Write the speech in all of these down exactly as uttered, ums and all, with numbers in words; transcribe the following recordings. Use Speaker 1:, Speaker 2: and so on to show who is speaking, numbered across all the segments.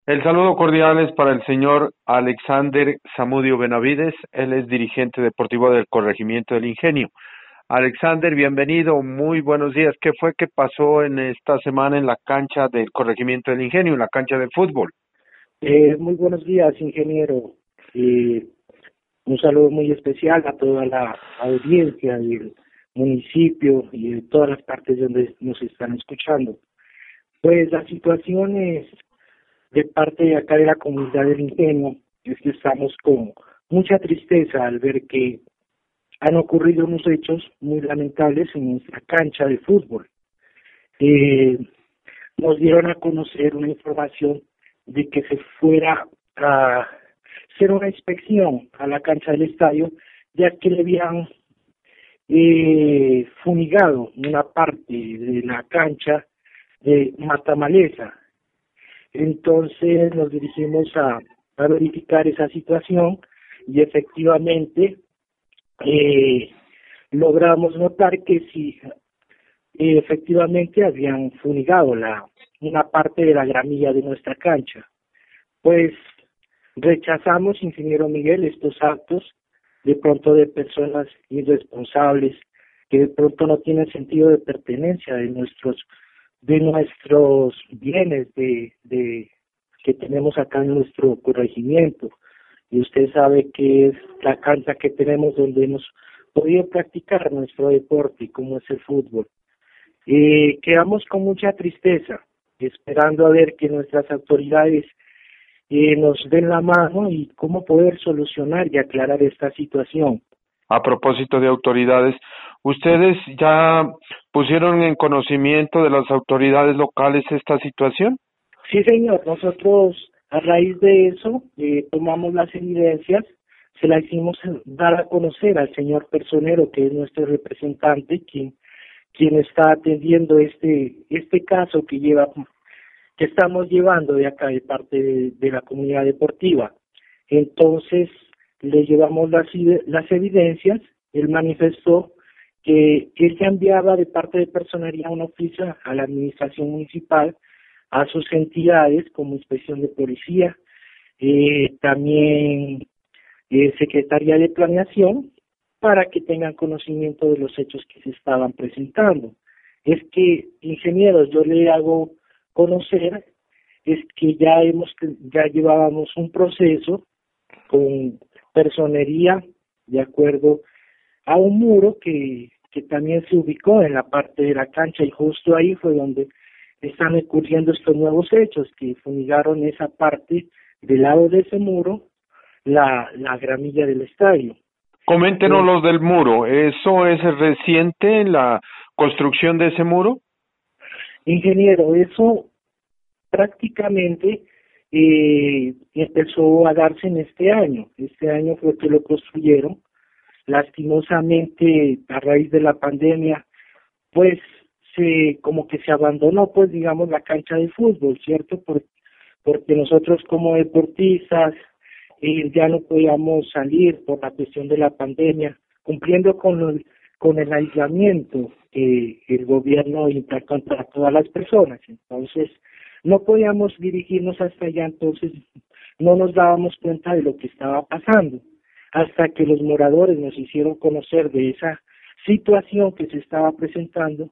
Speaker 1: El saludo cordial es para el señor Alexander Zamudio Benavides. Él es dirigente deportivo del Corregimiento del Ingenio. Alexander, bienvenido, muy buenos días. ¿Qué fue que pasó en esta semana en la cancha del Corregimiento del Ingenio, en la cancha de fútbol?
Speaker 2: Eh, muy buenos días, ingeniero. Eh, un saludo muy especial a toda la audiencia del municipio y de todas las partes donde nos están escuchando. Pues la situación es de parte de acá de la comunidad del Ingenio, es que estamos con mucha tristeza al ver que han ocurrido unos hechos muy lamentables en nuestra cancha de fútbol. Eh, Nos dieron a conocer una información de que se fuera a hacer una inspección a la cancha del estadio, ya que le habían eh, fumigado una parte de la cancha de matamaleza. Entonces nos dirigimos a, a verificar esa situación y efectivamente eh, logramos notar que sí, eh, efectivamente habían fumigado la una parte de la gramilla de nuestra cancha. Pues rechazamos, ingeniero Miguel, estos actos de pronto de personas irresponsables que de pronto no tienen sentido de pertenencia de nuestros de nuestros bienes de de que tenemos acá en nuestro corregimiento. Y usted sabe que es la cancha que tenemos donde hemos podido practicar nuestro deporte, como es el fútbol. Eh, quedamos con mucha tristeza, esperando a ver que nuestras autoridades eh, nos den la mano y cómo poder solucionar y aclarar esta situación.
Speaker 1: A propósito de autoridades, ¿ustedes ya pusieron en conocimiento de las autoridades locales esta situación?
Speaker 2: Sí, señor, nosotros a raíz de eso eh, tomamos las evidencias, se las hicimos dar a conocer al señor personero, que es nuestro representante, quien quien está atendiendo este este caso que lleva que estamos llevando de acá de parte de, de la comunidad deportiva. Entonces le llevamos las las evidencias. Él manifestó que él ya enviaba de parte de personería un oficio a la administración municipal, a sus entidades como inspección de policía, eh, también eh, secretaría de planeación, para que tengan conocimiento de los hechos que se estaban presentando. Es que, ingenieros, yo le hago conocer, es que ya hemos, ya llevábamos un proceso con personería de acuerdo a un muro que, que también se ubicó en la parte de la cancha, y justo ahí fue donde están ocurriendo estos nuevos hechos, que fumigaron esa parte del lado de ese muro, la, la gramilla del estadio.
Speaker 1: Coméntenos los del muro. ¿Eso es reciente, la construcción de ese muro?
Speaker 2: Ingeniero, eso prácticamente eh, empezó a darse en este año. Este año fue que lo construyeron. Lastimosamente, a raíz de la pandemia, pues se como que se abandonó, pues digamos, la cancha de fútbol, ¿cierto? Por, porque nosotros como deportistas eh, ya no podíamos salir por la cuestión de la pandemia, cumpliendo con el, con el aislamiento que el gobierno implantó para todas las personas. Entonces, no podíamos dirigirnos hasta allá, entonces no nos dábamos cuenta de lo que estaba pasando, hasta que los moradores nos hicieron conocer de esa situación que se estaba presentando.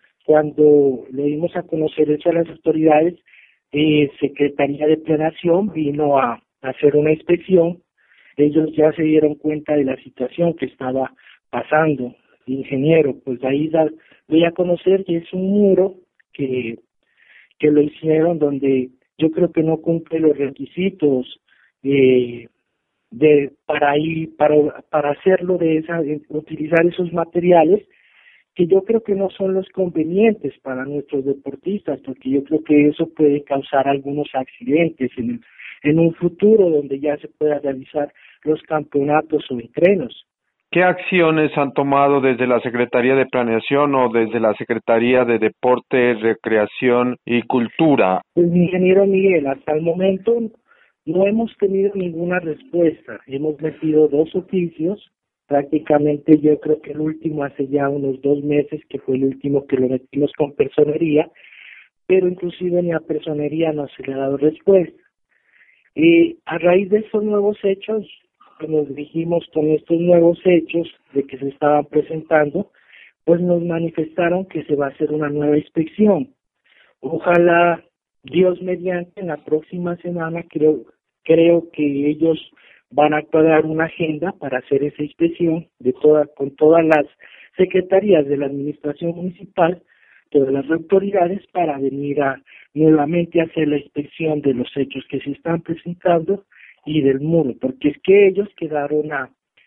Speaker 2: Cuando le dimos a conocer eso a las autoridades, eh, Secretaría de Planeación vino a, a hacer una inspección. Ellos ya se dieron cuenta de la situación que estaba pasando. Ingeniero, pues de ahí da, doy a conocer que es un muro que, que lo hicieron donde yo creo que no cumple los requisitos eh, de para ir para para hacerlo de esa de utilizar esos materiales, que yo creo que no son los convenientes para nuestros deportistas, porque yo creo que eso puede causar algunos accidentes en el, en un futuro donde ya se pueda realizar los campeonatos o entrenos.
Speaker 1: ¿Qué acciones han tomado desde la Secretaría de Planeación o desde la Secretaría de Deporte, Recreación y Cultura?
Speaker 2: Pues, ingeniero Miguel, hasta el momento no hemos tenido ninguna respuesta. Hemos metido dos oficios. Prácticamente yo creo que el último hace ya unos dos meses, que fue el último que lo metimos con personería, pero inclusive ni a personería no se le ha dado respuesta. Y a raíz de estos nuevos hechos, pues nos dirigimos con estos nuevos hechos de que se estaban presentando, pues nos manifestaron que se va a hacer una nueva inspección. Ojalá, Dios mediante, en la próxima semana creo, creo que ellos van a acordar una agenda para hacer esa inspección de toda, con todas las secretarías de la administración municipal, todas las autoridades, para venir a nuevamente a hacer la inspección de los hechos que se están presentando y del muro, porque es que ellos quedaron a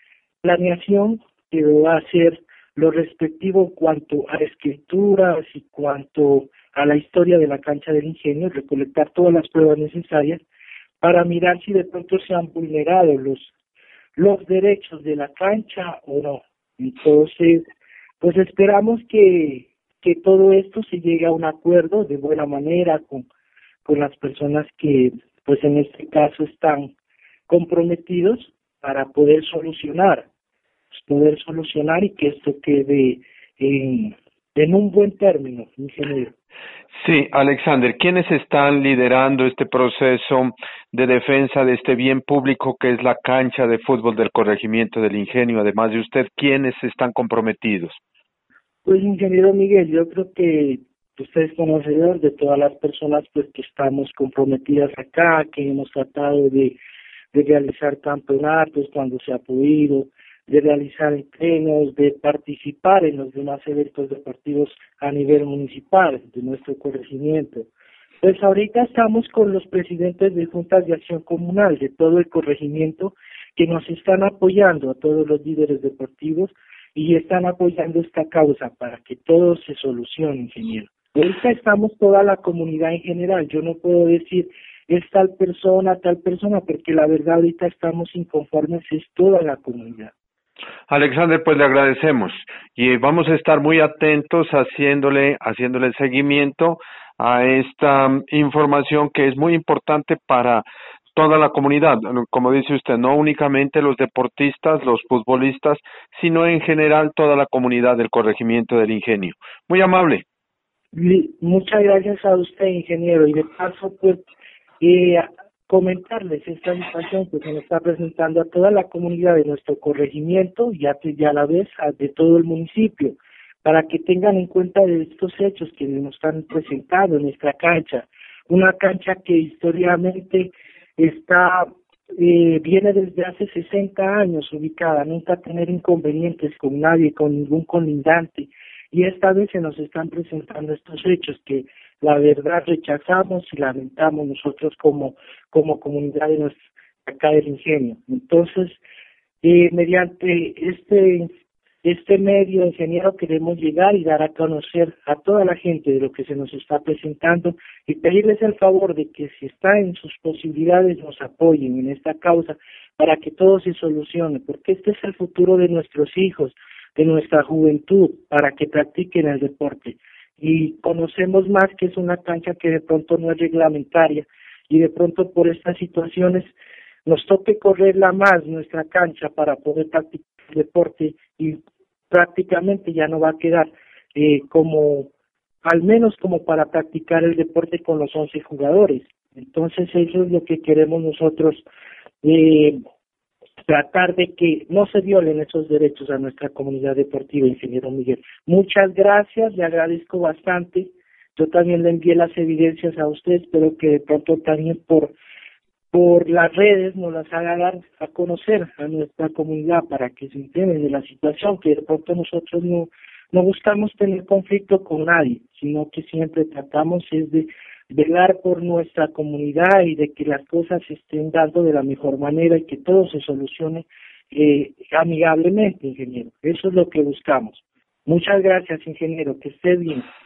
Speaker 2: planeación que va a hacer lo respectivo cuanto a escrituras y cuanto a la historia de la cancha del Ingenio, recolectar todas las pruebas necesarias para mirar si de pronto se han vulnerado los los derechos de la cancha o no. Entonces, pues esperamos que que todo esto se llegue a un acuerdo de buena manera con con las personas que, pues en este caso, están comprometidos para poder solucionar, poder solucionar y que esto quede en, en un buen término, ingeniero.
Speaker 1: Sí, Alexander, ¿quiénes están liderando este proceso de defensa de este bien público que es la cancha de fútbol del corregimiento del Ingenio? Además de usted, ¿quiénes están comprometidos?
Speaker 2: Pues, ingeniero Miguel, yo creo que usted es conocedor de todas las personas pues que estamos comprometidas acá, que hemos tratado de, de realizar campeonatos cuando se ha podido, de realizar entrenos, de participar en los demás eventos deportivos a nivel municipal de nuestro corregimiento. Pues ahorita estamos con los presidentes de juntas de acción comunal de todo el corregimiento que nos están apoyando a todos los líderes deportivos y están apoyando esta causa para que todo se solucione, ingeniero. Ahorita estamos toda la comunidad en general, yo no puedo decir es tal persona, tal persona, porque la verdad ahorita estamos inconformes, es toda la comunidad.
Speaker 1: Alexander, pues le agradecemos y vamos a estar muy atentos haciéndole, haciéndole seguimiento a esta información que es muy importante para toda la comunidad, como dice usted, no únicamente los deportistas, los futbolistas, sino en general toda la comunidad del corregimiento del Ingenio. Muy amable.
Speaker 2: Muchas gracias a usted, ingeniero, y de paso, pues, eh, comentarles esta situación que se nos está presentando a toda la comunidad de nuestro corregimiento y a, y a la vez a, de todo el municipio, para que tengan en cuenta de estos hechos que nos están presentando en nuestra cancha, una cancha que históricamente está eh, viene desde hace sesenta años ubicada, nunca tener inconvenientes con nadie, con ningún colindante, y esta vez se nos están presentando estos hechos que la verdad rechazamos y lamentamos nosotros como como comunidad de nuestra, acá del Ingenio. Entonces, eh, mediante este este medio, ingeniero, queremos llegar y dar a conocer a toda la gente de lo que se nos está presentando y pedirles el favor de que si está en sus posibilidades nos apoyen en esta causa para que todo se solucione, porque este es el futuro de nuestros hijos, de nuestra juventud, para que practiquen el deporte. Y conocemos más que es una cancha que de pronto no es reglamentaria y de pronto por estas situaciones nos toque correrla más nuestra cancha para poder practicar el deporte y prácticamente ya no va a quedar eh, como, al menos como para practicar el deporte con los once jugadores. Entonces eso es lo que queremos nosotros, eh, tratar de que no se violen esos derechos a nuestra comunidad deportiva, ingeniero Miguel. Muchas gracias, le agradezco bastante. Yo también le envié las evidencias a usted, espero que de pronto también por por las redes nos las haga dar a conocer a nuestra comunidad para que se enteren de la situación, que de pronto nosotros no no buscamos tener conflicto con nadie, sino que siempre tratamos es de velar por nuestra comunidad y de que las cosas se estén dando de la mejor manera y que todo se solucione eh, amigablemente, ingeniero. Eso es lo que buscamos. Muchas gracias, ingeniero, que esté bien.